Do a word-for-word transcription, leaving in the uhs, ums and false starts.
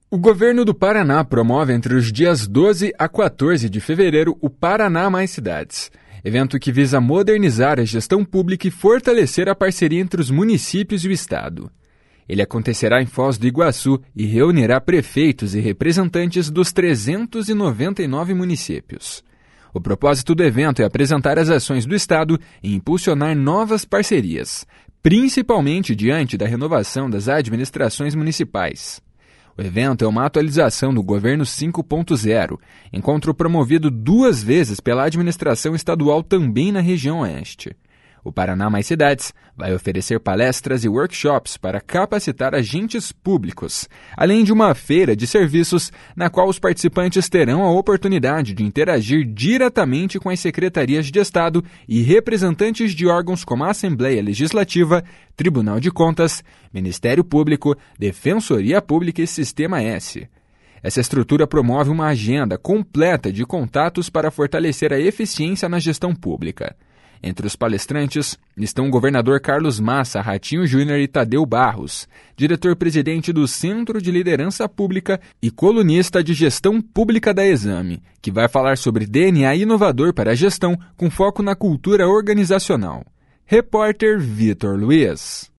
O governo do Paraná promove entre os dias doze a quatorze de fevereiro o Paraná Mais Cidades, evento que visa modernizar a gestão pública e fortalecer a parceria entre os municípios e o Estado. Ele acontecerá em Foz do Iguaçu e reunirá prefeitos e representantes dos trezentos e noventa e nove municípios. O propósito do evento é apresentar as ações do Estado e impulsionar novas parcerias, principalmente diante da renovação das administrações municipais. O evento é uma atualização do Governo cinco ponto zero, encontro promovido duas vezes pela administração estadual também na região oeste. O Paraná Mais Cidades vai oferecer palestras e workshops para capacitar agentes públicos, além de uma feira de serviços na qual os participantes terão a oportunidade de interagir diretamente com as secretarias de Estado e representantes de órgãos como a Assembleia Legislativa, Tribunal de Contas, Ministério Público, Defensoria Pública e Sistema S. Essa estrutura promove uma agenda completa de contatos para fortalecer a eficiência na gestão pública. Entre os palestrantes estão o governador Carlos Massa Ratinho Júnior e Tadeu Barros, diretor-presidente do Centro de Liderança Pública e colunista de Gestão Pública da Exame, que vai falar sobre D N A inovador para a gestão com foco na cultura organizacional. Repórter Vitor Luiz.